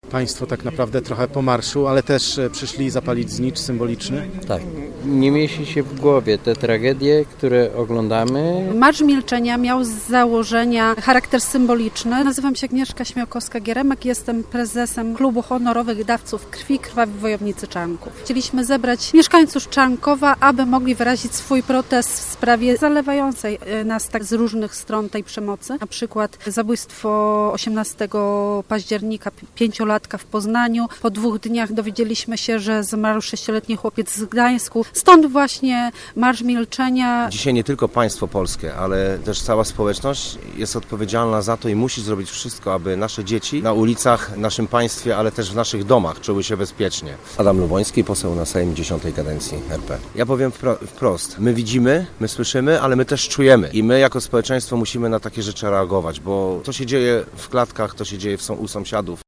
Państwo tak naprawdę trochę po marszu, ale też przyszli zapalić znicz symboliczny. Tak. Nie mieści się w głowie te tragedie, które oglądamy. Marsz Milczenia miał z założenia charakter symboliczny. Nazywam się Agnieszka Śmiałkowska-Gieremek, jestem prezesem Klubu Honorowych Dawców Krwi Krwawi Wojownicy Czarnków. Chcieliśmy zebrać mieszkańców Czarnkowa, aby mogli wyrazić swój protest w sprawie zalewającej nas tak z różnych stron tej przemocy. Na przykład zabójstwo 18 października 5-latka w Poznaniu. Po 2 dniach dowiedzieliśmy się, że zmarł 6-letni chłopiec z Gdańsku. Stąd właśnie Marsz Milczenia. Dzisiaj nie tylko państwo polskie, ale też cała społeczność jest odpowiedzialna za to i musi zrobić wszystko, aby nasze dzieci na ulicach, w naszym państwie, ale też w naszych domach czuły się bezpiecznie. Adam Luboński, poseł na Sejm 10. kadencji RP. Ja powiem wprost, my widzimy, my słyszymy, ale my też czujemy i my jako społeczeństwo musimy na takie rzeczy reagować, bo to się dzieje w klatkach, to się dzieje u sąsiadów.